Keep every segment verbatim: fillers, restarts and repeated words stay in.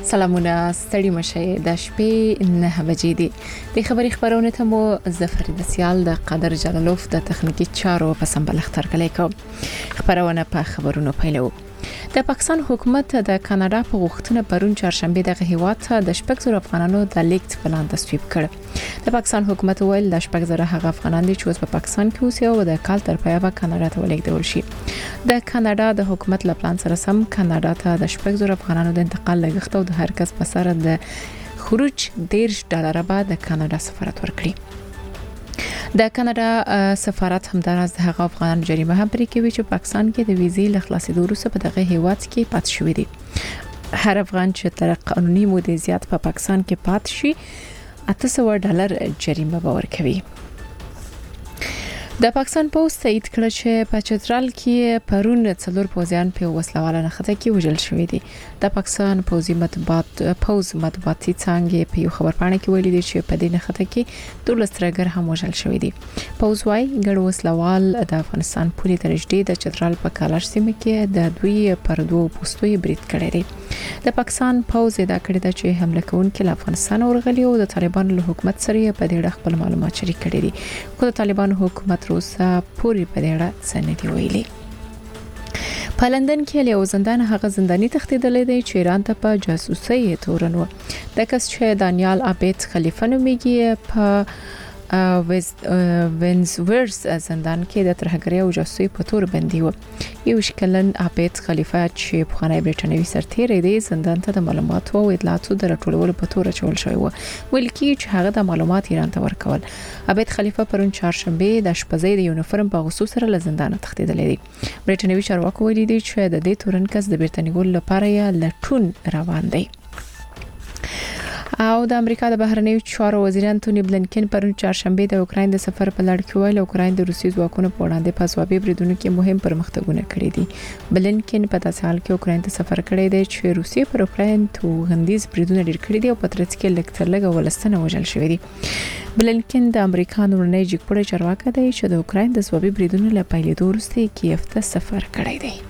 سلامونه ستړي مشه د شپې نه بجې دي د خبري خبرونه ته مو ظفر دسیال د قادر جلالوف د تخنیکی چارو په سمبل اختر کلی کو خبرونه په خبرونو پیلو د پاکستان حکومت د کاناډا په غوښتنه پرون چهارشنبه د هیواد د شپږ زره افغانانو د لیکت پلان تصویب کړ د پاکستان حکومت ویل د شپږ زره هغه افغانان دي چې په پاکستان کې اوسي او د کال تر پایه به کاناډا ته ولیږدول شي د کاناډا د حکومت له پلان سره سم کاناډا ته د شپږ زره افغانانو د انتقال لګښت او د هر کس په سر د خروج ډیر ډالر به د کاناډا سفارت ورکړي د کاناډا سفارت همدارس د هغه افغان جریمه هم پرې کوي چې پاکستان کې د ویزې له خلاصېدو وروسته په دغه هیواد کې پات شوی دی هر افغان چې تر قانوني مودې زیات په پا پاکستان کې پات شي اته سوه ډالر جریمه به ورکوي د پاکستان پوز تایید کړ چې په چترال کې پرون څلور پوزیان په وسلواله نخته کې وژل شوې دي د پاکستان پوزي مطبوعات پوز مطبوعاتي څنګه په یو خبرپاڼه کې ویلي دي چې په دې نخته کې دولس ترګر هم وژل شوې دي پوز وايي ګډ وسلوال د افغانستان پولي ترجدي د چترال په کالاش سیمه کې د دوی پر دوه پوسټوي برید کړی دی د پاکستان پوز دا کړی دی چې حمله کوونکي له افغانستان ورغلي او د طالبانو له حکومت سره په دې ډول خپل معلومات شریک کړي دي خو د طالبانو حکومت روسا پوری په دې اړه څه نه ویلي په لندن کې یو زندان هغه زنداني تښتیدلی دی چې ایران ته په جاسوسي تورن و د کس چې دانیال عابد خلیفه نومیږي په وینزورز زندان کې د ترهګرۍ او جاسوسي په تور بندي و یو شکلن عابد خلیفه چې په خانه برټانوي سرتیری دی زندان ته د معلوماتو او اطلاعاتو د راټولولو په تور چول شوی و ویل کی چې هغه د معلومات ایران ته ورکول عابد خلیفه پرون چهارشنبه د شپږ د یونیفورم په غوسو سره له زندان تښتیدلی دی برټانوي چارواکو ویلي دي چې د دې تورن کس د برټانیې لپاره یې لټون روان دی او د امریکا د بهرنیو چارو وزیر انټونی بلنکن پرون چهارشنبه د اوکراین د سفر په لړ کې ویل اوکراین د روسي ځواکونو په وړاندې په ځوابي بریدونو کې مهم پرمختګونه کړي دي بلنکن په داسې حال کې اوکراین ته سفر کړی دی چې روسي پر اوکراین توغندیز بریدونه ډیر کړي دي او په ترڅ کې لکتر لګ ولستنه وژل شوې دي بلنکن د امریکا نورنۍ جګپړې چارواکي دی چې د اوکراین د ځوابي بریدونو له پیلېدو وروسته کیف ته سفر کړی دی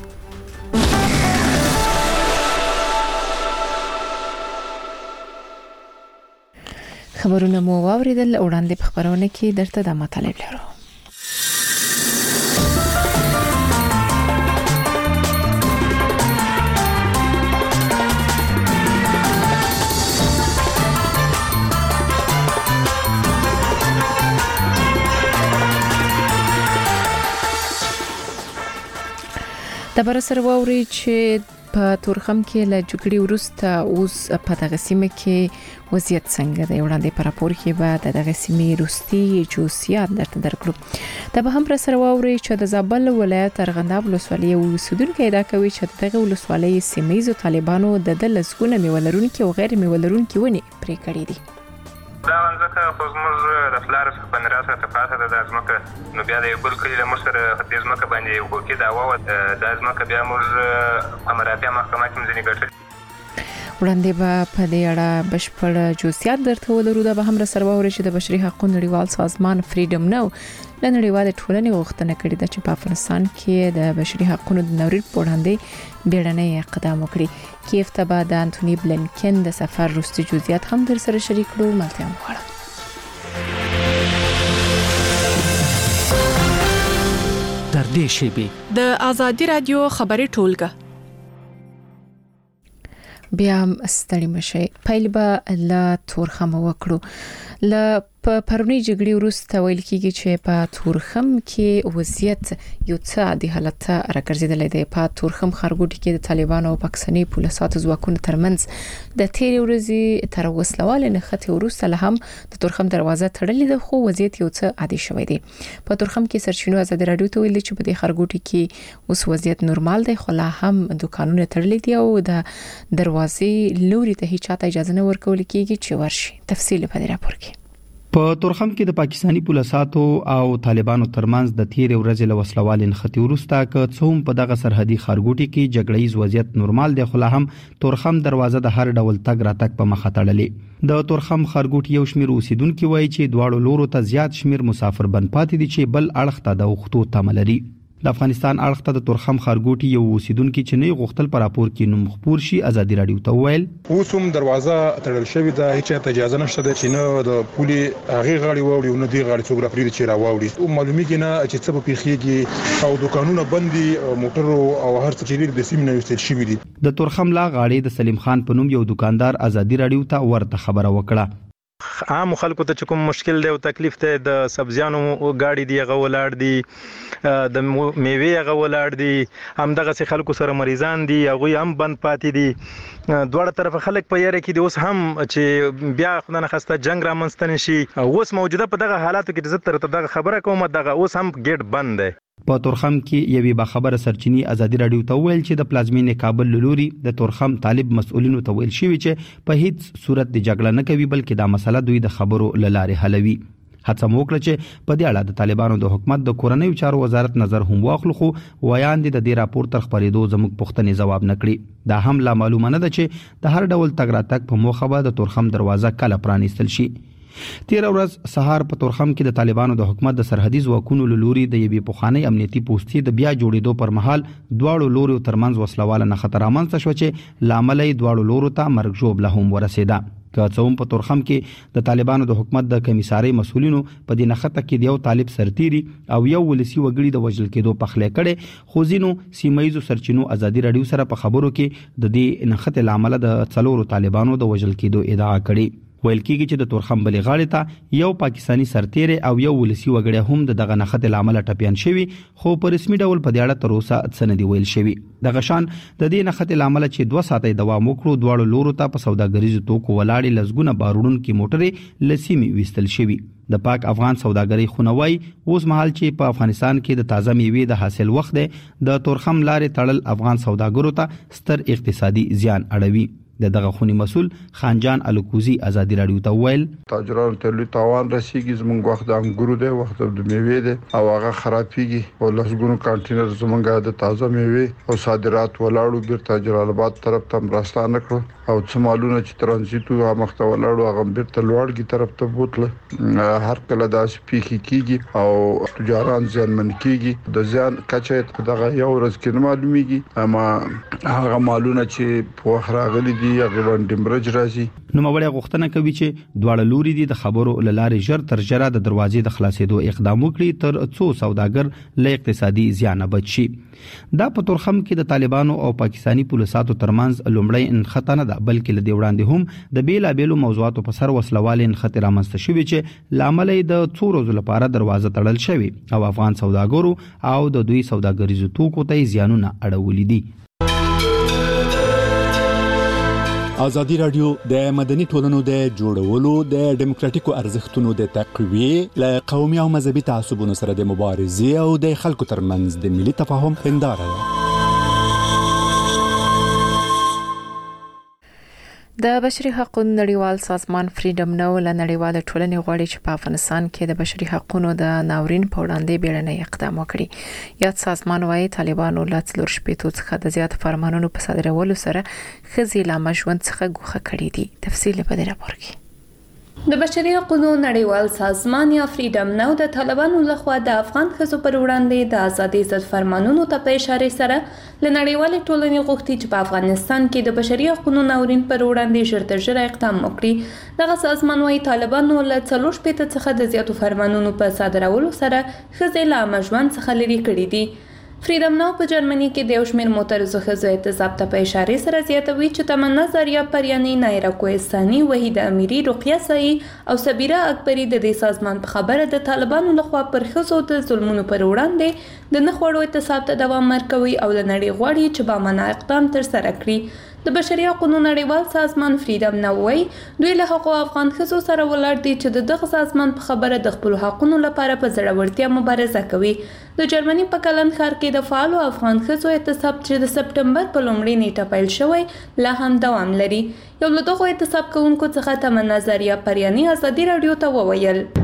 خبرونه مو واوریدل وړاندې په خبرونه کې درته د مطالب لرو د برسر ووري چې په تورخم کې له جګړې وروسته اوس په دغه سیمه کې وضعیت څنګه دی وړاندې پر راپور کې به د دغه سیمې روستي جوسیات درته درکړو دا به هم پر سره ووري چې د زابل ولایت ارغنداب ولسوالۍ اوسیدونکو دا کوي چې دغه ولسوالۍ سیمایي طالبانو د دلسګونه میولرونکو او غیر میولرونکو ونی پرې کړې دي دا ځکه خو زموږ د فلار څخه په نراسه ته پاتې ده د ځمکه نو بیا د یو بل کلي له موږ سره د ځمکه باندې یو حقوقي دعوا وه دا ځمکه بیا موږ په مراتع محکمه کې ځینې ګټلې وړاندې به په دې اړه بشپړ جزئیات درته ولرو دا به هم سره ووري چې د بشري حقوقو نړیوال سازمان فریډم نو له نړیوال ټولنې غوښتنه کړې ده چې په افغانستان کې د بشري حقوقو د نورید په وړاندې بیړنی اقدام وکړي کیف ته به د انټونی بلنکن د سفر وروستي جزئیات هم در سره شریک کړو ملتیا مخړه در دې شیبه د ازادي رادیو خبري ټولګه بیا ستړي مشي پیل به لا تورخم وکړو ل په پرونی جګړې وروسته ویل کیږي چې په تورخم کې وضعیت یو څه د حالت راګرځیدل دی په تورخم خارګوټي کې د طالبانو او پاکستاني پولیسو ځواکونو ترمنځ د تیر ورځې تر وسلواله نخته وروسته له هم د تورخم دروازه تړلې ده خو وضعیت یو څه عادي شوی دی په تورخم کې سرچینو ازادي رادیو ته ویل چې په دې خارګوټي کې اوس وضعیت نورمال دی خو لا هم دکانونه تړلې دي او د دروازې لوري ته هیڅ اجازه نه ورکول کیږي چې ورشي تفصیل په دې راپور کې په تورخم کې د پاکستاني پولیسو او طالبانو ترمنځ د تیر ورځې له وسلوال انختی وروسته که څوم په دغه سرحدي خارګوټي کې جګړه‌یز وضعیت نورمال دی خو لا هم تورخم دروازه د هر ډول تګ راتګ په مخه تړلې د تورخم خارګوټي یو شمیر اوسیدونکو وایي چې دواړو لورو ته زیات شمیر مسافر بن پاتې دي چې بل اړخ ته د وختو تمه لري د افغانستان اړخ ته د تورخم خارګوټي یو اوسیدونکو چې نه غوښتل پر راپور کې نوم خبر شي ازادي رادیو ته ویل اوس هم دروازه تړل شوې ده، هیڅ اجازه نشته چې نه د پولي هغه غاړي ووري او نه دی غاړي څوک راپري چې راووري. او معلومیږي نه چې څه په پیخيږي او دکانونه بندي، موټر او هر څه چې د سیم نه وستل شي دي. د تورخم لا غاړي د سلیم خان په نوم یو دکاندار ازادي رادیو ته ورته خبره وکړه. عام خلکو ته کوم مشکل دی او تکلیف ته د سبزیانو گاډي دی غولاړ دی د میوه غولاړ دی هم دغه سي خلکو سره مریضان دي هغه هم بند پاتې دي. دوړه طرف خلک په یاره کې دي. اوس هم چې بیا خدانه خسته جنگ را منستن شي اوس موجوده په دغه حالاتو کې عزت تر دغه خبره کوم دغه اوس هم ګیټ بند دی. په تورخم کې یوې با خبره سرچینی ازادي رادیو ته ویل چې د پلازمینې کابل لوري د تورخم طالب مسؤلینو ته ویل شوی چې په هیڅ صورت د جګړه نه کوي بلکې دا مسله دوی د خبرو لاره حلوي. هڅه موکړه چې په دې اړه د طالبانو د حکومت د کورنۍ چارو وزارت نظر هم واخلو، خو ویان دي د دې راپور تر خبرېدو زموږ پوښتنې جواب نکړي. دا هم لا معلومه نه ده چې د هر ډول تګ راتګ په موخه به د تورخم دروازه کله پرانیستل شي. تیر ورځ سهار په تورخم کې د طالبانو د حکومت د سرحدي ځواکونو لوري د یوې پوخاني امنیتي پوسټې د بیا جوړېدو پر مهال دواړو لوري ترمنځ وسلواله نه خطر امنځ شو چې لامل یې دواړو لورو ته مرګ ژوبله هم ورسېده. که څوم په تورخم کې د طالبانو د حکومت د کمیساري مسولینو په دې نخته کې د یو طالب سرتيري او یو ولسی وګړي د وژل کېدو په خله کړي، خو ځینو سیمایزو سرچینو ازادي رادیو سره په خبرو کې د دې نخته لامل د څلورو طالبانو د وژل کېدو ادعا کړي. ویل کېږي چې د تورخم بلې غاړې ته یو پاکستانی سرتیری او یو ولسی وګړی هم د دغه نخته لامل ټپيان شوی، خو په رسمي ډول په دې اړه تر اوسه څه نه دی ویل شوی. دغه شان د دې نخته لامل چې دوه ساعتې دوام وکړو دواړو لورو ته په سوداګریزو توکو ولاړې لزګونه بارونکو موټرې لسیمي وستل شوی. د پاک افغان سوداګرۍ خونوي اوس مهال چې په افغانستان کې د تازه میوې د حاصل وخت دی، د تورخم لارې تړل افغان سوداګرو ته ستر اقتصادي زیان اړوي. د دغه خونی مسول خانجان الکوزی ازادي رادیو ته ویل تاجرانو ته لوی تاوان رسیږي، زمونږ وخت د انګورو دی، وخت د میوې دی او هغه خرابېږي او لسګونو کانټینر زمونږ د تازه میوې او صادرات ولاړو بیرته جلال آباد طرف ته راستانه کړو او څه مالونه چې ترانزیت او مخته ولاړو هغه بیرته لوړګي طرف ته بوتله. هر کله دا سپیخي کیږي او تجاران ځانمن کیږي، د ځان کچې دغه یو ورځ کې معلومیږي، اما هغه مالونه چې په وخت راغلي دي هغه باندې مرج راځي. نو موړه غوښتنه کوي چې دواړه لوري دي د خبرو لارې ژر تر ژره د دروازې د خلاصېدو اقدام وکړي تر څو سوداګر له اقتصادي زیان بچ شي. دا په تورخم کې د طالبانو او پاکستانی پولیساتو ترمنځ لومړی انخته نه ده، بلکې له دې وړاندې هم د بیلا بیلو موضوعاتو په سر وسلواله انخته رامنځته شوې چې لامل یې د څو ورځې لپاره دروازه تړل شوی او افغان سوداګرو او د دوی سوداګریزو توکو ته زیانونه اړولې دي. ازادي رادیو د مدني ټولنو د جوړولو د ډیموکراتیکو ارزښتونو د تقویه ل قومي او مذهبي تعصبونو سره د مبارزې او د خلکو ترمنځ د ملي تفاهم هنداره ده. د بشري حقوقو نړیوال سازمان فریډم ناو له نړیواله ټولنې غواړي چې په افغانستان کې د بشري حقوقو د ناورین په وړاندې بیړنی اقدام وکړي. یاد سازمان وايي طالبانو له څلور شپېتو څخه د زیات فرمانونو په صادرولو سره خزي لا مشوند څخه ګوښه کړي دي. تفصیل په دې راپور کې. د بشري حقوقو نړیوال سازمان یا فریډم ناو د طالبانو لخوا د افغان ښځو پر وړاندې د ازادۍ ضد فرمانونو ته په اشاره سره له نړیوالې ټولنې غوښتي چې په افغانستان کې د بشري حقوقو ناورین پر وړاندې ژر تر ژره اقدام وکړي. دغه سازمان وايي طالبانو له څلور شپېته څخه د زیاتو فرمانونو په صادرولو سره ښځې له عامه ژوند څخه لرې کړي دي. فریډم ناو په جرمني کې د یو شمېر معترضو ښځو اعتصاب ته په اشاره سره زیاتوي چې تمنا زاریه پریاني، نایره کوهستاني، وحیده امیري، رقیه سعی او صبیره اکبري د دې سازمان په خبره د طالبانو لخوا پر ښځو د ظلمونو پر وړاندې د نه خوړو اعتصاب ته دوام ورکوي او له نړۍ غواړي چې بامانه اقدام ترسره کړي. د بشري حقوقو نړیوال سازمان فریډم ناو وايي دوی له هغو افغان ښځو سره ولاړ دي چې د دغه سازمان په خبره د خپل حقوقو لپاره په زړورتیا مبارزه کوي. د جرمني په کلن ښار کې د فعالو افغان ښځو اعتصاب چې د سپټمبر په لومړۍ نیټه پیل شوی لا هم دوام لري. یو له دغو اعتصاب کوونکو څخه تمنا زاریه پریاني ازادي رادیو ته وویل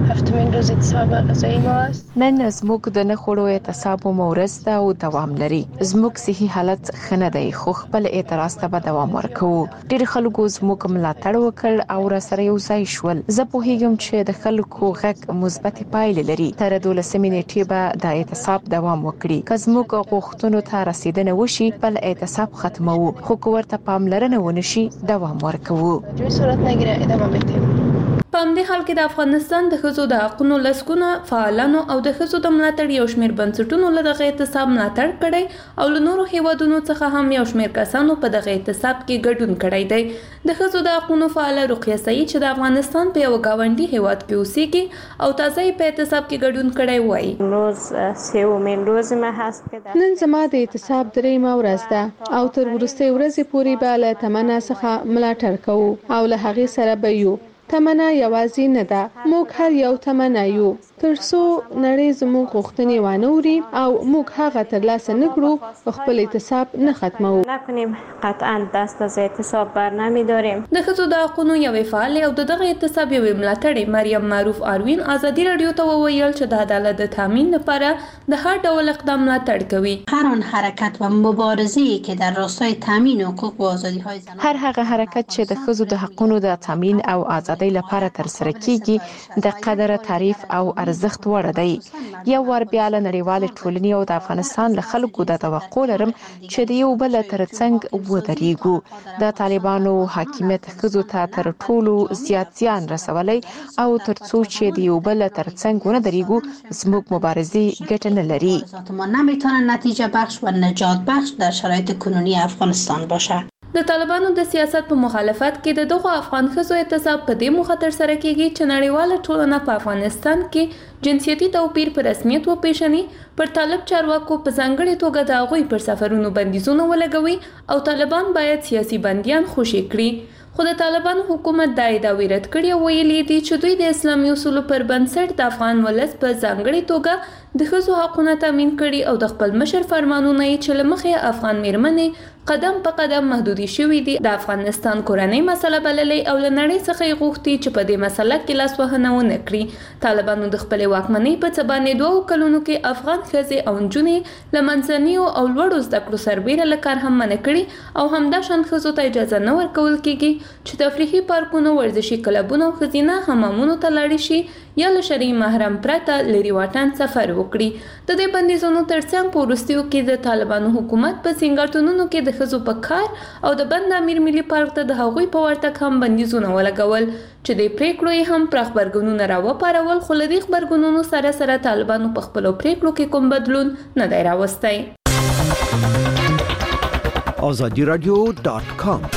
هفتمین روز اعتصاب غذایی ما است. نن زموږ د نه خوړو اعتصاب مورز ده او دوام لري. زموږ صحي حالت خنه دی خو خپل اعتراض ته به دوام ورکوو. ډېر خلکو زموږ ملاتړ وکړ او را سره یو ځای شول. زه پوهیږم چې د خلکو غږ مثبت پایلې لري. تر دولسمې نیټې به د اعتصاب دوام وکړي. که زموږ غوښتنو ته رسیدنه وشي بل اعتصاب ختموو خو که ورته پاملرنه ونشي دوام ورکوو. جوی صورت نگیره ادامه بدیم. په همدې حال کې د افغانستان د ښځو د حقوقو لسګونه فعالانو او د ښځو د ملاتړ یو شمېر بنسټونو له دغه اعتصاب ملاتړ کړی او له نورو هیوادونو څخه هم یو شمېر کسانو په دغه اعتصاب کې ګډون کړی دی. د ښځو د حقوقو فعاله رقیه سعید چې د افغانستان په یو گاونډي هیواد کې اوسېږي او تازه یې په اعتصاب کې ګډون کړی وایي. امروز سومین روز ما هست که نن زما د اعتصاب درېیمه ورځ ده او تر وروستۍ ورځې پورې به له تمنا څخه ملاتړ کوو او له هغې سره به یو. تمنا یوازې نه ده، موږ هر یو تمنا یو ترڅو نړۍ زموږ غوښتنې وانه وري او موږ هغه ترلاسه نه کړو خپل اعتصاب نه ختمو. نکنیم قطعا دست از اعتصاب بر نمیداریم. د ښځو د حقوقو یوې فعالې او د دغه اعتصاب یوې ملاتړې مریم معروف اروین ازادي راډیو ته وویل چې د عدالت د تامین لپاره د هر ډول اقدام ملاتړ کوي. هر آن حرکت و مبارزه‌ای که در راستای تامین حقوق و آزادی‌های زنان هر هغه حرکت چې د ښځو د حقوقو د تامین او آزادۍ لپاره تر سره کیږي د قدر تعریف او ارزښت وړ دی. یو ور بیا له نړیوال ټولنې او د افغانستان له خلکو د توقع لرم چې د یو بل ترڅنګ ودرېږو. د طالبانو حاکمیت ښځو ته تر ټولو زیات زیان رسولی او ترڅو چې د یو بل ترڅنګ ونه درېږو زموږ مبارزې ګټه نه لري. ما نمیتونه نتیجه بخش و نجات بخش در شرایط کنونی افغانستان باشه. د طالبانو د سیاست په مخالفت کې د دغو افغان ښځو اعتصاب په دې موخه ترسره کیږي چې نړیواله ټولنه په افغانستان کې جنسیتي توپیر په رسمیت وپیژني، پر طالب چارواکو په ځانګړې توګه د هغوی پر سفرونو بندیزونه ولګوي او طالبان باید سیاسي بندیان خوشي کړي. خو د طالبانو حکومت دا ادعاوې رد کړي او ویلي دي چې دوی د اسلامي اصولو پر بنسټ د افغان ولس په ځانګړې توګه د ښځو حقونه تامین کړي او د خپل مشر فرمانونه یې چې له مخې افغان میرمنې قدم په قدم محدودي شوي دي د افغانستان کورنۍ مسله بللې او له نړۍ څخه یې غوښتي چې په دې مسله کې لاسوهنه ونه کړي. طالبانو د خپلې واکمنۍ په څه باندې دوو کلونو کې افغان ښځې او نجونې له منځنیو او لوړو زده کړو سربیره له کار هم منع کړي او همداشان ښځو ته اجازه نه ورکول کیږي چې تفریحي پارکونو، ورزشي کلبونو او ښځینه حمامونو ته لاړې شي یا له شرعي محرم پرته لرې واټن سفر وکړي. د دې بندیزونو ترڅنګ په وروستیو کې د طالبانو حکومت په سینګارتونونو کې د ښځو په کار او د بند امیر ملي پارک ته د هغوی په ورتګ هم بندیزونه ولګول چې د پریکړو یې هم پراخ غبرګونونه راوپارول. خو له دې غبرګونونو سره سره طالبانو په خپلو پریکړو کې کوم بدلون نه دی راوستی. آزادی رادیو ډاټ کام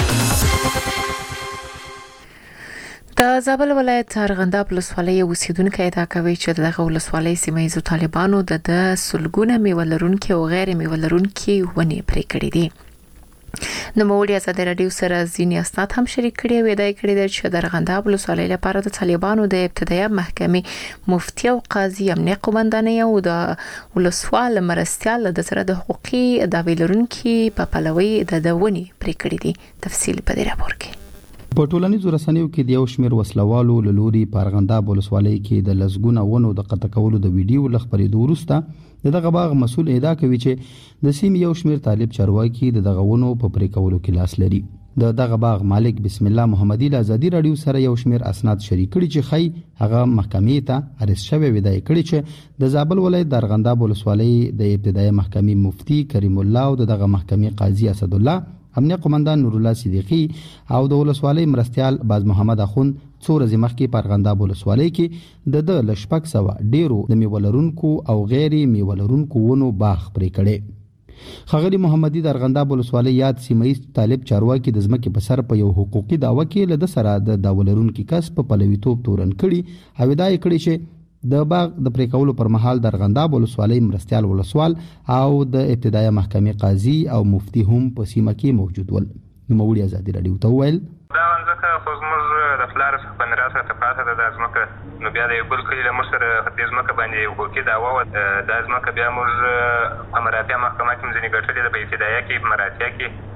د زابل ولایت ارغنداب ولسوالۍ اوسیدونکو ادعا کوي چې دغه ولسوالۍ سیمه ییزو طالبانو د سلګونه میوه لرونکي او غیر میوه لرونکي ونې پرې کړې دي. نوموړي ازادي راډیو سره ځینې اسناد هم شریک کړي او ادعا کړې ده چې د ارغنداب ولسوالۍ لپاره د طالبانو د ابتدایي محکمې مفتي او قاضي امنیه قومندانۍ او د ولسوال مرستیال د سره د حقوقي دعوی لرونکي په پلوي د ونې پرې کړې دي. تفصیل په دې راپور کې. په ټولنیزو رسنیو کې د یو شمېر وسلوالو له لوري په ارغنداب ولسوالۍ کې د لسګونه ونو د قطع کولو د ویډیو له خپرېدو وروسته دغه باغ مسؤل ادعا کوي چې د سیمې یو شمېر طالب چارواکي د دغه ونو په پرې کولو کې لاس لري. د دغه باغ مالک بسم الله محمدي له ازادي راډیو سره یو شمېر اسناد شریک کړي چې خی هغه محکمې ته ارست شوی ودای کړي چې د زابل ولایت د ارغنداب ولسوالۍ د ابتدایي محکمې مفتي کریم الله او دغه محکمې قاضي اسد الله، امنیه قومندان نور الله صدیقی او د ولسوالۍ مرستیال باز محمد اخون څو ورځې مخکې په ارغنداب ولسوالۍ کې د د لشپک سوا ډیرو د میوه لرونکو او غیر میوه لرونکو ونو باغ پرې کړي. ښاغلي محمدي د ارغنداب ولسوالۍ یاد سیمه‌یز طالب چارواکي د ځمکې په سر په یو حقوقي دعوه کې له د سره د دعوه لرونکي کس په پلویتوب تورن کړي او ادعا یې کړې چې د باغ د پرې کولو پر مهال د ارغنداب ولسوالۍ مرستیال ولسوال او د ابتدایي محکمې قاضي او مفتي هم په سیمه کې موجود ول. نوموړي ازادي راډیو ته وویل دا ځکه خو زموږ د پلار څخه په میراث راته پاته ده دا ځمکه، نو بیا د یو بل کلي له موږ سره دې ځمکه باندې یو حقوقي دعوه وه. دا ځمکه بیا موږ په مراتع محکمه کې ځینې ګټلې ده، په ابتدایه کې په مراتع کې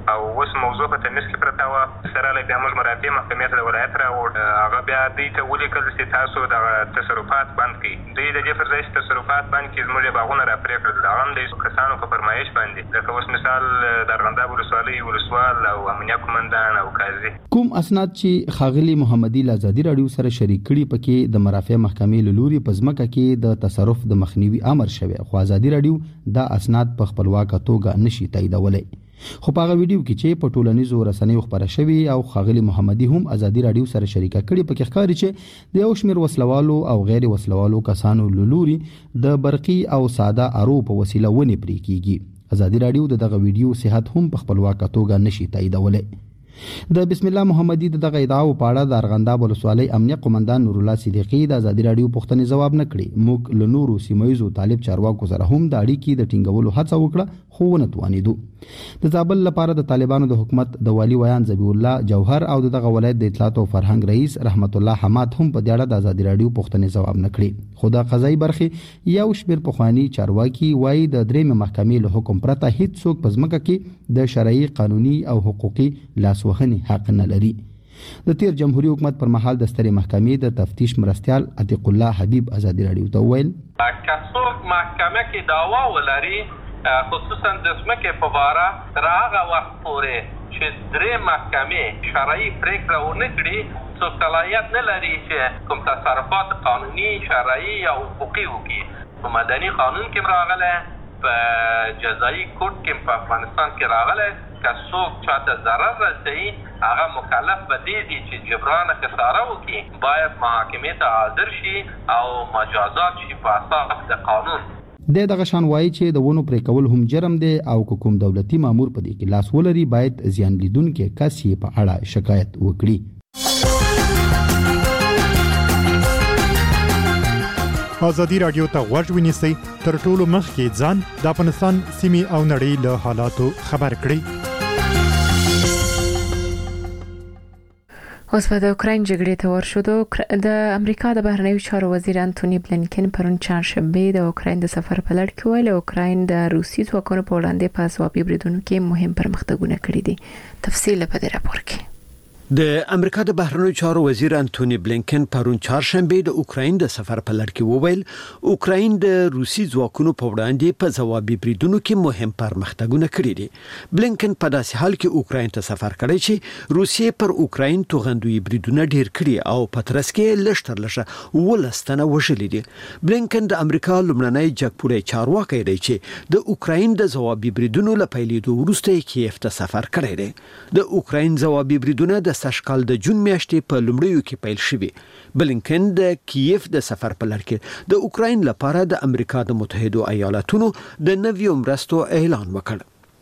او اوس موضوع په تمیز کې پرته وه. سره له بیا موږ مرافع محکمې ته د ولایت راوړ، هغه بیا دوی ته ولیکل چې تاسو دغه تصرفات بند کړئ. دوی د دې پر ځای چې تصرفات بند کړي زموږ یې باغونه راپرې کړل. هغه هم د کسانو په فرمایش باندې، لکه اوس مثال د ارغنداب ولسوالۍ ولسوال او امنیه قومندان او قاضي. کوم اسناد چې ښاغلي محمدي له ازادي راډیو سره شریک کړي پکې د مرافع محکمې له لوري په ځمکه کې د تصرف د مخنیوي امر شوی، خو ازادي راډیو دا اسناد په خپلواکه توګه نشي تاییدولی. خو په هغه ویډیو کې چې په ټولنیزو رسنیو خپره شوی او ښاغلي محمدي هم ازادي راډیو سره شریکه کړي پکې ښکاري چې د یو شمېر وسلوالو او غیر وسلوالو کسانو له لوري د برقي او ساده ارو په وسیله ونې پرې کیږي. ازادي راډیو د دغه ویډیو صحت هم په خپلواکه توګه نشي تاییدولی. د بسم الله محمدي دغه ادعاو په اړه د ارغنداب ولسوالۍ امنیه قومندان نور الله صدیقي د ازادي راډیو پوښتنې ځواب نه کړي. موږ له نورو سیمایزو طالب چارواکو سره هم د اړیکې د ټینګولو هڅه وکړه خو ونه توانیدو. د زابل لپاره د طالبانو د حکومت د والی ویان ذبیح الله جوهر او دغه ولایت د اطلاعات او فرهنګ رئیس رحمت الله حماد هم په دې اړه د ازادي راډیو پوښتنې ځواب نه کړي. خو د قضایي برخې یو شمېر پخواني چارواکي وایي د درېیمې محکمې له حکم پرته هیڅ څوک په ځمکه کې د شرعي قانوني او حقوقي لاسوهنې حق نه لري. د تیر جمهوریت حکومت پر مهال د سترې محکمې د تفتیش مرستیال عتیق الله حبیب ازادي راډیو ته وویل که څوک محکمه کې دعوا ولري خصوصا د ځمکې په باره تر هغه وخت پورې چې درې محکمې شرعي پرېکړه ونه کړي څوک صلاحیت نه لري چې کوم تصرفات قانوني شرعي یا حقوقي وکړي. په مدني قانون کې راغلی، په جزایي کوډ کې په افغانستان کې راغلی، که څوک چاته ضرر رسوي هغه مکلف به دی دي چې جبران خساره وکړي، باید محاکمې ته حاضر شي او مجازات شي په اساس د قانون. د دغه شان وایي چې د ونو پرې کول هم جرم دی او کوم دولتي مامور په دې کې لاس ولري باید زیان لیدونکي کس یې په اړه شکایت وکړي. ازادي راډیو ته غوږ ونیسئ، تر ټولو مخکې ځان د افغانستان سیمې او نړۍ له حالاتو خبر کړئ. اوس په د اوکراین جګړې ته ورشو. د امریکا د بهرنیو چارو وزیر انټونی بلینکن پرون چهارشنبه د اوکراین د سفر په لړ کې ویل اوکراین د روسي ځواکونو په وړاندې په ځوابي بریدونو کې مهم پرمختګونه کړي دي. تفصیل په دې راپور کې. د امریکا د بهرنیو چارو وزیر انټونی بلینکن پرون چهارشنبه د اوکراین د سفر په لړ کې وویل اوکراین د روسي ځواکونو په وړاندې په ځوابي بریدونو کې مهم پرمختګونه کړي دي. بلینکن په داسې حال کې اوکراین ته سفر کړی چې روسیې پر اوکراین توغندوي بریدونه ډیر کړي او په ترڅ کې لږ تر لږه ولستنه وژلې دي. بلینکن د امریکا لومړنی جګپوړی چارواکي دی چې د اوکراین د ځوابي بریدونو لپاره وروسته کیف ته سفر کړی دی. د اوکراین ځوابي بریدونه د سشکال د جون میاشتې په لومړیو کې پیل شوي. بلینکن د کیف د سفر په لړ کې د اوکراین لپاره د امریکا د متحده ایالاتونو د نویو مرستو اعلان وکړ.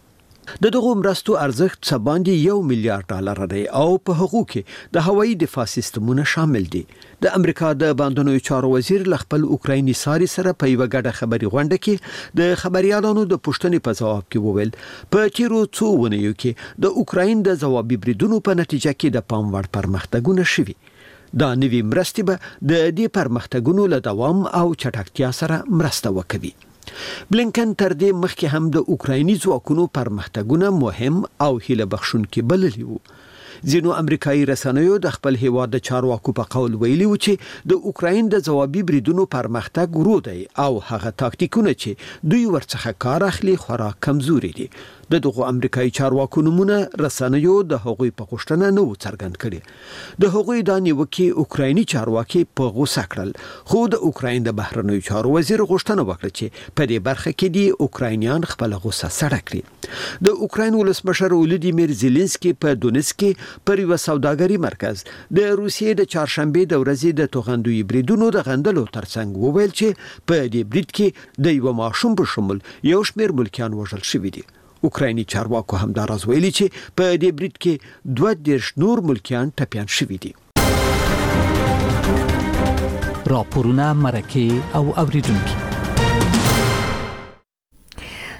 د دغه مرستو ارزښت څه باندې یو میلیارډ ډالر دی او په هغو کې د هوایي دفاع سیستمونه شامل دي. د امریکا د باندنیو چارو وزیر ل خپل اوکرایني ساري سره په یو غډه خبري غونډه کې د خبريالانو د پوښتنې په جواب کې وویل په تیرو څو ونیو کې د اوکراین د ځوابي بریدونو په نتیجه کې د پام وړ پرمختګونه شوي. دا نوي مرستې به د دې پرمختګونو له دوام او چټکتیا سره مرسته وکړي. بلینکن تر دې مخکې هم د اوکرایني ځواکونو پرمختګونه مهم او هیله بخښونکي بللي وو. ځینو امریکایي رسنیو د خپل هیواد د چارواکو په قول ویلي و چې د اوکراین د ځوابي بریدونو پرمختګ ورو دی او هغه تاکتیکونه چې دوی ورڅخه کار اخلي خورا کمزوري دي. د دغه امریکایي چارواکو نمونه رسنیو د هغوی په غوښتنه نه و څرګند کړي. د هغوی د نیوکې اوکرایني چارواکي په غوسه کړل، خو د اوکراین د بهرنیو چارو وزیر غوښتنه وکړه چې په دې برخه کې دي اوکراینیان خپل غوسه سړه کړي. د اوکراین ولسمشر ولودیمیر زيلنسکي په دونیتسک کې پر یو سوداګري مرکز د روسیې د چهارشنبه د ورځې د توغندوي بریدونو د غندلو ترڅنګ وویل چې په دې برید کې د یو ماشوم په شمول یو شمېر ملکیان وژل شوي دي. اوکرایني چارواکو هم دا راز ویلي چې په دې برید کې دوه دېرش نور ملکیان ټپیان شوي دي. راپورونه مرکه او اوریدونکي.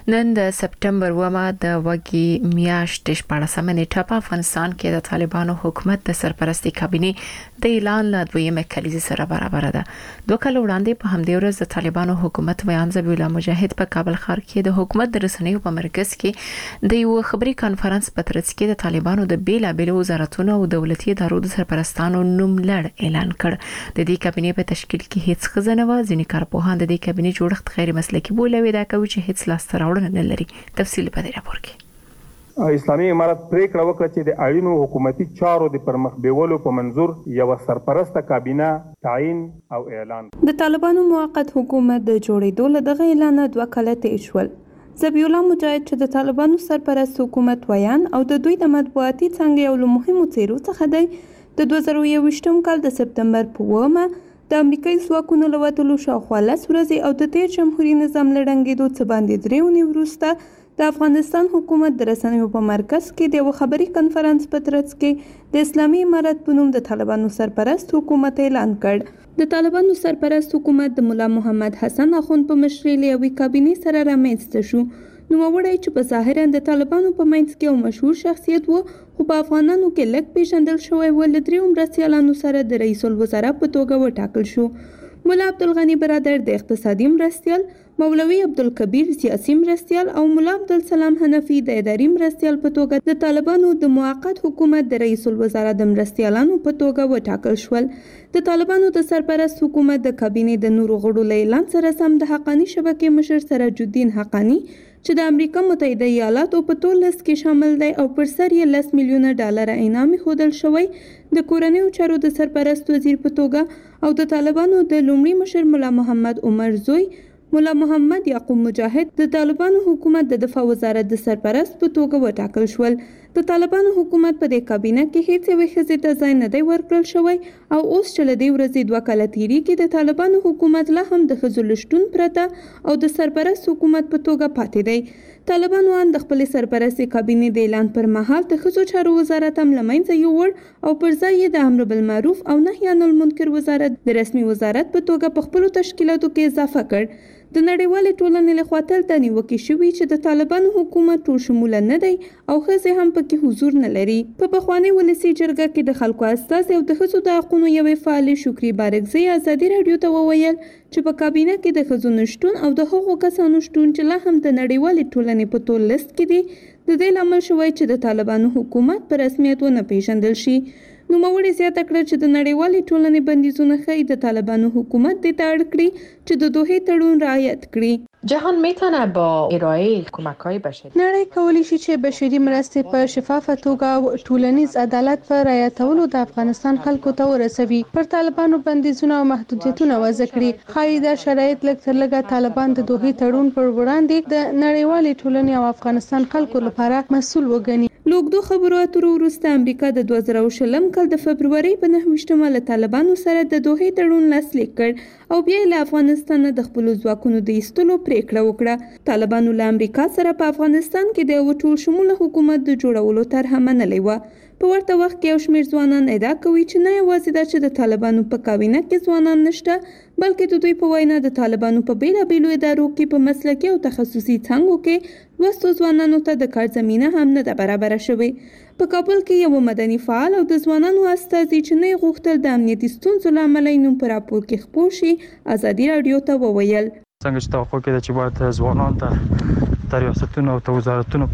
نن د سپټمبر ومه د وګي میاشتې شپږمه نیټه په افغانستان کې د طالبانو حکومت د سرپرستی کابینه د اعلان لا دویمه کلیزه سره برابر ده. دوه کال وړاندې په همدې ورځ د طالبانو حکومت ویان ذبیح الله مجاهد په کابل ښار کې د حکومت د رسنیو په مرکز کې د یو خبري کانفرنس په ترڅ کې د طالبانو د بیلا بیل وزارتونو او دولتي ادارو د سرپرستانو نوم لړ اعلان کړ. د دې کابینه په تشکیل کې هیڅ خزانه و ځینې کارپوهان د دې کابینه جوړښت غیر مسلکي بولوي دا کوي چې هیڅ لاس تراوړنه نه لري. تفصیل په دې راپور کې اسلامي امارت پریکړه وکړه چې د اړینو حکومتي چارو د پرمخ بیولو په منظور یو سرپرسته کابینه تعیین او اعلان. د طالبانو موقت حکومت د جوړېدو له دغه اعلان دوه کاله تیر شول. ذبیح الله مجاهد چې د طالبانو سرپرست حکومت ویان او د دوی د مطبوعاتي څنګه یو له مهمو څیرو څخه دی د دوه زره یوویشتم کال د سپټمبر په اوومه د امریکایي ځواکونو له وتلو شاوخوا لس ورځې او د تیر جمهوریت نظام له ړنګېدو څخه باندې درې اونۍ وروسته د افغانستان حکومت د رسنیو په مرکز کې د یو خبري کانفرنس په ترڅ کې د اسلامي امارت په نوم د طالبانو سرپرست حکومت اعلان کړ. د طالبانو سرپرست حکومت د مولا محمد حسن اخوند په مشرۍ له یوې کابینې سره رامنځته شو. نوموړی چې په ظاهرا د طالبانو په منځ کې یو مشهور شخصیت و خو په افغانانو کې لږ پیژندل شوی و له درېو مرستیالانو سره د رئیس الوزرا په توګه وټاکل شو. مولا عبدالغني برادر د اقتصادي مرستیال، مولوي عبدالکبیر سیاسي مرستیال او مولا عبدالسلام حنفي د اداري مرستیال په توګه د طالبانو د موقت حکومت د رئیس الوزرا د مرستیالانو په توګه وټاکل شول. د طالبانو د سرپرست حکومت د کابینې د نورو غړو له اعلان سره سم د حقانی شبکې مشر سراج الدین حقانی چې د امریکا متحده ایالاتو په ټول لست کې شامل دی او پر سر یې لس میلیونه ډالر انعام ښودل شوی د کورنیو چارو د سرپرست وزیر په توګه او د طالبانو د لومړي مشر مولا محمد عمر زوی مولا محمد یعقوب مجاهد د طالبانو حکومت د دفاع وزارت د سرپرست په توګه وټاکل شول. د طالبانو حکومت په دې کابینه کې هیڅ یوې ښځې ته ځای نه دی ورکړل شوی او اوس چې له دې ورځې دوه کاله تېرېږي د طالبانو حکومت لا هم د ښځو له شتون پرته او د سرپرست حکومت په توګه پاتې دی. طالبانو ان د خپلې سرپرستي کابینې د اعلان پر مهال د ښځو چارو وزارت هم له منځه یووړ او پر ځای یې د امر بالمعروف او نهي عن المنکر وزارت د رسمي وزارت په توګه په خپلو تشکیلاتو کې اضافه کړ. د نړیوالې ټولنې لخوا تل ته نیوکې شوي چې د طالبانو حکومت ټول شموله نه دی او ښځې هم پکې حضور نه لري. په پخواني ولسي جرګه کې د خلکو استازي او د ښځو د حقونو یوې فعالې شکري بارکزۍ ازادي راډیو ته وویل چې په کابینه کې د ښځو نشتون او د هغو کسانو شتون چې لا هم د نړیوالې ټولنې په ټول لیست کې دي د دې لامل شوی چې د طالبانو حکومت په رسمیت ونه پیژندل شي. نوموړي زیاته کړه چې د نړیوالې ټولنې بندیزونه ښیي د طالبانو حکومت دې ته اړ کړي چې د دوحې تړون رعایت کړي. جهان میتونه با ارائه کمک‌های بشری نړۍ کولی شي چې بشري مرستې په شفافه توګه او ټولنیز عدالت په رعایتولو د افغانستان خلکو ته ورسوي. پر طالبانو بندیزونه او محدودیتونه وضع کړي. ښایي دا شرایط لږ تر لږه طالبان د دوحې تړون پر وړاندې د نړیوالې ټولنې او افغانستان خلکو لپاره مسؤل وګڼي. لوګدو خبرو اترو وروسته امریکا د دوه زره شلم کال د فبرورۍ په نهه ویشتمه له طالبانو سره د دوحې تړون لاسلیک کړ او بیا له افغانستان د خپلو ځواکونو د ایستلو پریکړه وکړه. طالبانو له امریکا سره په افغانستان کې د یو ټول شموله حکومت د جوړولو طرحه منلې وه. په ورته وخت کې یو شمېر ځوانان ادعا کوي چې نه یوازې دا چې د طالبانو په کابینه کې ځوانان نشته بلکې د دوی په وینا د طالبانو په بیلابیلو ادارو کې په مسلکي او تخصصي څانګو کې لوستو ځوانانو ته د کار زمینه هم نه ده برابره شوې. په کابل کې یو مدني فعال او د ځوانانو استازي چې نه غوښتل د امنیتي ستونزو له امله یې نوم په راپور کې خپور شي ازادي راډیو ته وویل څنګه چې توقع کېده چې باید ځوانان ته تر ریاستونو او وزارتونو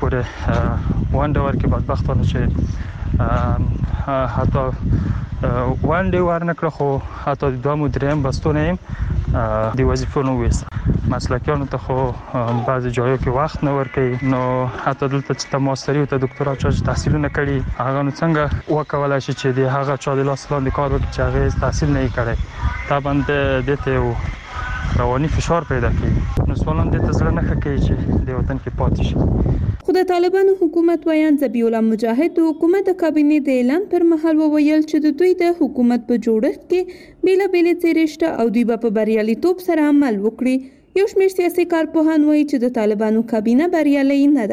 پورې ونډه ورکړي بدبختانه چې حتی ونډه ورنکړه خو حتی د دوه دریم بستونه هم د وظیفو نه ویست. مسلکیانو ته خو بعضې ځایو کې وخت نه ورکوي نو حتی دلته چې ته ماستري او ته دکتورا چا چې تحصیلونه کړي هغه نو څنګه وکولای شي چې د هغه چا د لاس لاندې کار وکړي چې هغې تحصیل نه یې کړی طبعا دې ته یو رواني فشار پیدا کوي نو ځوانان دې ته زړه نه ښه کوي چې د وطن کې پاتې شي. خو د طالبانو حکومت ویان ذبیح الله مجاهد د حکومت د کابینې د اعلان پر مهال وویل چې د دوی د حکومت په جوړښت کې بیلابیلې څیرې شته او دوی به په بریالیتوب سره عمل وکړي. یو شمېر سیاسي کارپوهان وایي چې د طالبانو کابینه بریالۍ نه ده.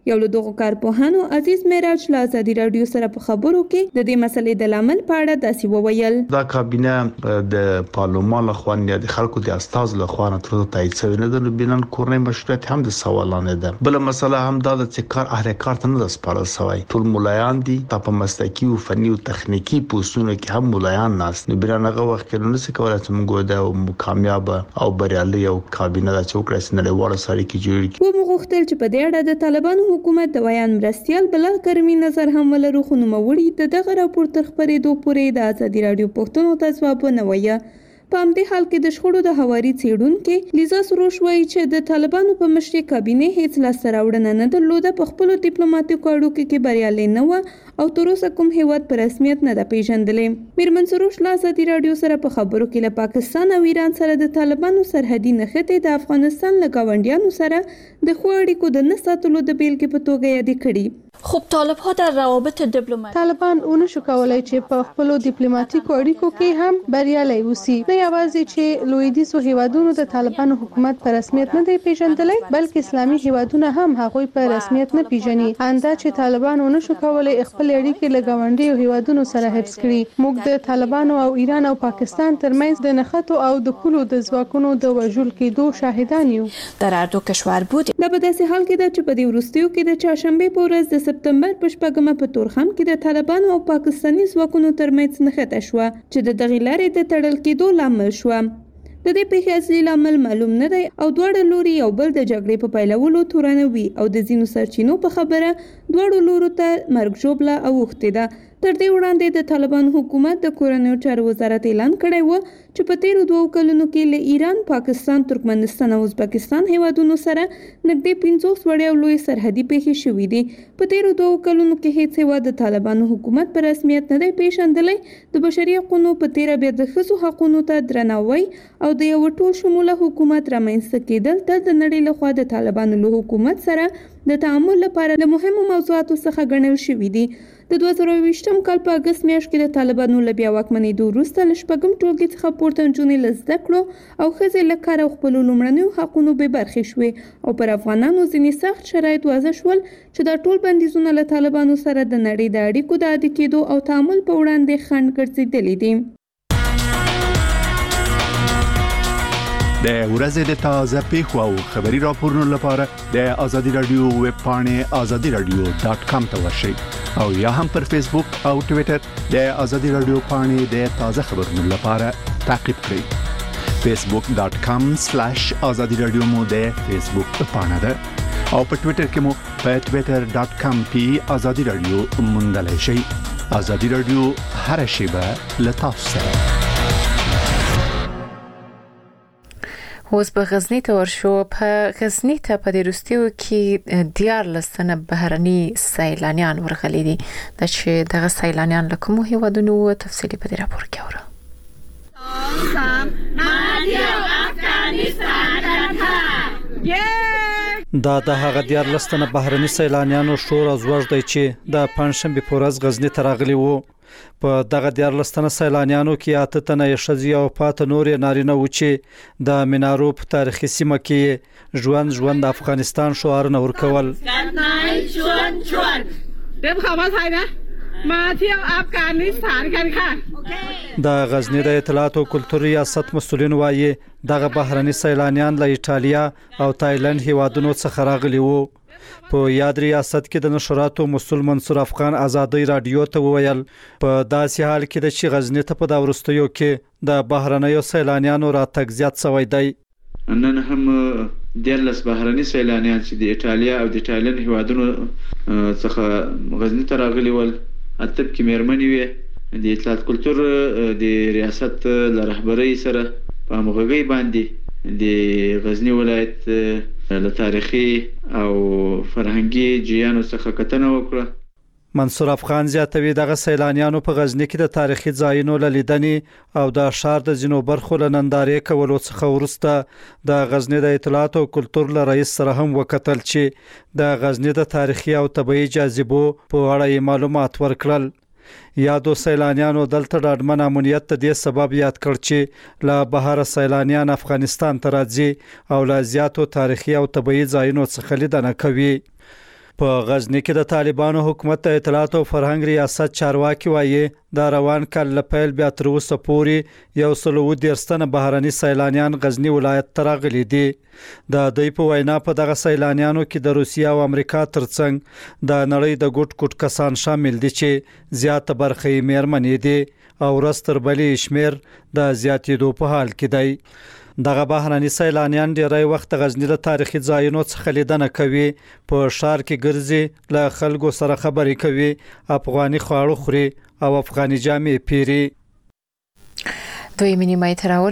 یو له دغو کارپوهانو عزیز معراج له ازادي رادیو سره په خبرو کې د دې مسلې د لامل په اړه داسې وویل. دا کابینه د پارلمان له خوا نه د خلکو د استاز له خوا نه تر تایید شوی نه د بینن کورنۍ مشروعیت هم د سوالانه ده. بل مسله هم دا چې کار اهل کار ته نه سپارل شوی. ټول مولایان دي په مسلکي او فني او تخنیکی پوسټونو کې هم مولایان ناس نه بیرانغه وخت کې نه څه کولای چې موږ د کامیاب او بریالي او کابینه د چوکړه سره وړ سره کې جوړ و مغختل چې په دې اړه د طالبانو حکومت د ویان مرستيال بلال کرمی نظر هم ولرو خو نو موري د دغه راپور تر خبرېدو پورې د ازادي رادیو پښتون ته ځواب نه وایي. په همدې حال کې د شخړو د هواري څېړونکو لیزا سروش وایي چې د طالبانو په مشرۍ کابینه هیڅ لاسته راوړنه نه درلوده، په خپل ډیپلوماټیکو اړیکو کې بریالي نه و او تر اوسه کوم هیواد په رسمیت نه ده پیژندلې. میرمن سروش له ازادي رادیو سره په خبرو کې له پاکستان او ایران سره د طالبانو سرحدي نښتې د افغانستان له ګاونډیانو سره د ښو اړیکو د نه ساتلو د بیلګې په توګه یادې کړي. خب طالب ها در روابط دیپلماتیک طالبان اونو شو کولای چې په خپل ډیپلوماټیکو اړیکو کې هم بریالي وسی. نه یوازې چې لویدیځو هیوادونو د طالبانو حکومت په رسمیت نه دی پیژندلی، بلکې اسلامي هیوادونه هم هغوی په رسمیت نه پیژني. انده چې طالبان اونو شو کولای خپل اړیکې له ګاونډیو هیوادونو سره حفظ کړي. موږ د طالبانو او ایران او پاکستان ترمنځ د نښتو او د پولو د ځواکونو د وژل کېدو شاهدان یو. در هر دو کشور بود. دا په داسې حال کې ده چې په دې وروستیو کې د چهارشنبه په ورځ د سپتمبر په شپږمه په تورخم کې د طالبانو او پاکستاني ځواکونو ترمنځ نښته شوه چې د دغې لارې د تړل کېدو لامل شوه. د دې پیښې اصلي لامل معلوم نه دی او دواړه لوري یو بل د جګړې په پیلولو تورنوي او د ځینو سرچینو په خبره دواړو لورو ته مرګ ژوبله اوښتې ده. تر دې وړاندې د طالبان حکومت د کورنیو چارو وزارت اعلان کړی و چې په تیرو دوو کلونو کې له ایران، پاکستان، ترکمنستان او ازبکستان هیوادونو سره نږدې پنځوس وړې او لوی سرحدي پیښې شوې دي. په تیرو دوو کلونو کې هیڅ هیواد د طالبانو حکومت په رسمیت نه دی پیژندلی. د بشري حقوقو په تیره بیا د ښځو حقونو ته درناوی او د یو ټول شموله حکومت رامنځته کېدل تل د نړۍ لخوا د طالبانو له حکومت سره د تعامل لپاره له مهمو موضوعاتو څخه ګڼل شوي دي. د دوه زره اوویشتم کال په اګست میاشت کې د طالبانو له بیا واکمنېدو وروسته له شپږم ټولګي څخه پورته نجونې له زده کړو او ښځې له کار او خپلو لومړنیو حقونو بې برخې شوې او پر افغانانو ځینې سخت شرایط وضع شول چې دا ټول بندیزونه له طالبانو سره د نړۍ د اړیکو د عادي کېدو او تعامل په وړاندې خنډ ګرځېدلي دي. د ورځې د تازه پیښو او خبري راپورونو لپاره د ازادي رادیو ویب پاڼې ازادي رادیو ډاټ کام ته ورشئ او یا هم پر فیسبوک او ټوئیټر د ازادي رادیو پاڼې د تازه خبرونو لپاره تعقیب کړئ. فیسبوک ډاټ کام سلیش ازادي رادیو مو د فیسبوک پاڼه ده او په ټوئیټر کې مو په ټوئیټر ډاټ کام پی ازادي رادیو موندلای شئ. ازادي رادیو هر شیبه له تاسو سره. اوس په غزنی ته ورشو. په غزنی ته په دې وروستیو کې دیار لسنه بهرني سیلانیان ورغلي دي. د چې دغه سیلانیان له کومو هیوادونو تفصیلی په دې راپور کې اورو. دا د هغه دیار لسنه بهرني سیلانیانو شور از وژ دی چې د پنځشنبه په ورځ غزنی ته راغلي وو. په دغه دیار لستنه سیلانیانو کې اته تنه ښځې او پاته نور نارینه و چې د منارو په تاریخي سیمه کې ژوند ژوند افغانستان شعارونه ورکول. د غزنی د اطلاعات او کلتور ریاست مسؤلین وایي دغه بهرني سیلانیان له ایټالیا او تایلند هیوادونو څخه راغلي وو. په یاد ریاست کې د نشراتو مسؤل منصور افغان ازادي رادیو ته وویل په داسې حال کې د چې غزنی ته په دا ورستیو کې د بهرنیو سیلانیانو راتګ زیات شوی دی. نن هم دیرلس بهرني سیلانیان چې د ایټالیا او د تایلند هیوادونو څخه غزنی ته راغلي ول اتب کې مېرمنې وي د اطلاعات کلتور د ریاست له رهبرۍ سره په همغږۍ باندې د غزنی ولایت له تاریخي او فرهنګي جریانو څخه کتنه وکړه. منصور افغان زیاتوي دغه سیلانیانو په غزنی کې د تاریخي ځایونو لیدنې او د ښار د ځینو برخو لنندارې کولو څخه وروسته د غزنی د اطلاعات او کلتور له رئیس سره هم وکتل چې د غزنی د تاریخي او طبيعي جاذبو په اړه معلومات ورکړل. یادو سیلانیانو دلته د اډمن امنیت د دې سبب یاد کړ چې له بهر سیلانیان افغانستان ته راځي او له زیاتو تاریخي او طبيعي ځایونو څخه لیدنه کوي. په غزنی کې د طالبانو حکومت ته اطلاعات او فرهنګ ریاست چارواکي وایي د روان کال لپیل بیا تر اوسه پورې یو سل او درستنه بهرني سیلانیان غزنی ولایت ته راغلي دي. د دوی په وینا په دغه سیلانیانو کې د روسیا او امریکا ترڅنګ د نړۍ د ګوټ ګوټ کسان شامل دي چې زیاته برخه یې میرمنې دي او رستر بلې شمیر د زیاتېدو په حال کې دی. دغه بهرني سیلانیان ډیری وخت غزنی له تاریخي ځایونو څخه لیدنه کوي، په ښار کې ګرځي، له خلکو سره خبرې کوي، افغاني خواړه خوري او افغاني جامې پیري. دوی منی مای تراول